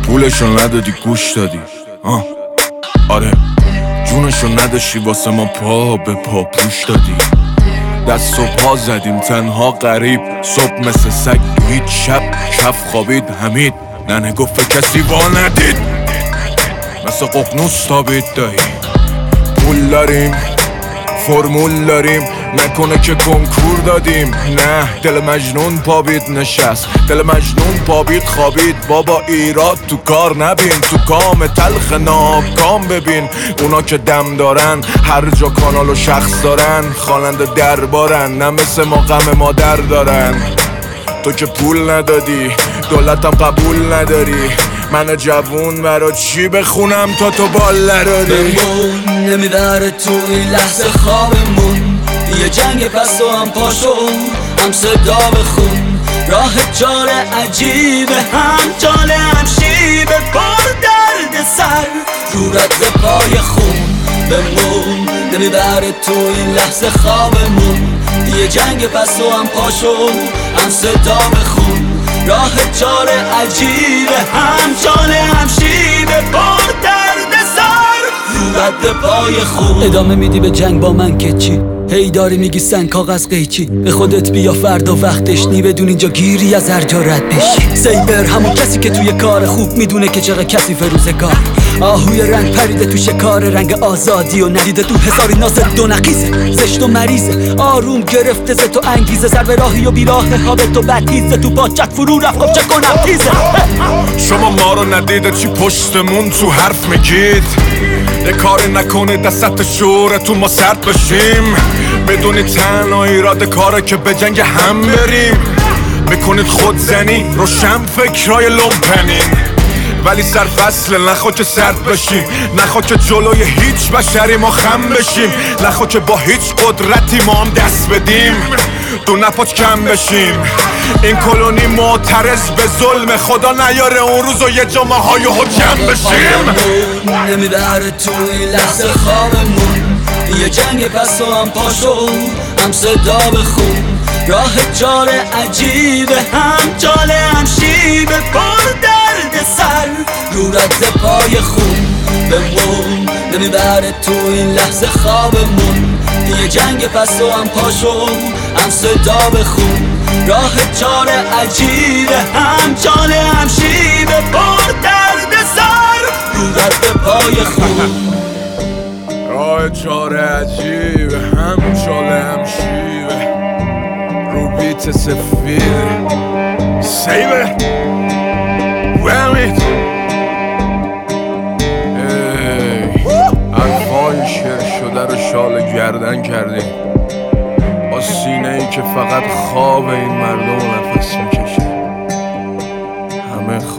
پولشو ندادی گوش دادی آره جونشو نداشتی واسه ما پا به پا پوش دادی. دست و پا زدیم تنها غریب صبح مثل سگ هیچ شب کف خوابید حمید ننه گفت کسی وا ندید مثل ققنوس تابید دایی. پول داریم فرمول داریم نکنه که کنکور دادیم نه دل مجنون پابید نشست دل مجنون پابید خوابید بابا ایراد تو کار نبین تو کام تلخ ناکام ببین اونا که دم دارن هر جا کانال و شخص دارن خواننده دربارن نه مثل ما غم مادر دارن. تو که پول ندادی دولتم قبول نداری من جوون برا چی بخونم تا تو بال نداری. بمون نمیبره تو این لحظه خوابمون یه جنگ پس و هم پاشو هم صدا بخون راه جار عجیبه هم جال هم شیبه پر درد سر رو رد پای خون. بمون نمیبره تو این لحظه خوابمون یه جنگ پس و هم پاشو هم صدا بخون راه جار عجیبه هم جال هم شیبه پر درد سر رو رد پای خون. ادامه میدی به جنگ با من که چی هی داری میگی سنگ کاغذ قیچی به خودت بیا فردا وقتش نی بدون اینجا گیری از هر جا رد بشی. سیبر همون کسی که توی کار خوب میدونه که چقدر کسی فروزگار آهوی رنگ پریده تو شکار رنگ آزادی و ندیده تو هزاری ناز دو نقیزه زشت و مریضه آروم گرفته ز تو انگیزه سر به راهی و بیراه خواب تو بدتیزه تو باچت فرو رفت خب چه کنم تیزه. شما ما رو ندیده چی پشتمون تو حرف میگید یه کاری نکنید دستت شوره تو ما سرد بشیم بدونی تنها ایراد کاره که به جنگ هم بریم میکنید خودزنی روشن فکرهای لومپنین ولی سرفصل نخوا که سرد بشیم نخوا که جلوی هیچ بشری ما خم بشیم نخوا که با هیچ قدرتی ما هم دست بدیم دو نپاچ کم بشیم. این کلونی معترض به ظلم خدا نیاره اون روز و یه جامعه یهو جمع بشیم. نمیبره تو این لحظه خوابمون یه جنگ پس و هم پاشو هم صدا بخون راه جار عجیبه هم جال هم شیبه پر درد سر رو رد پای خون. بمون نمیبره تو این لحظه خوابمون یه جنگ پس و هم پاشو هم صدا بخون راه جار عجیبه هم جال هم شیبه پر درد سر رو رد پای خون. راه جار عجیبه هم جال هم شیبه رو بیت سفید سیبه وامید حرفای شعر شده رو شال گردن کردیم با سینه ای که فقط خواب این مردم نفس میکشه همه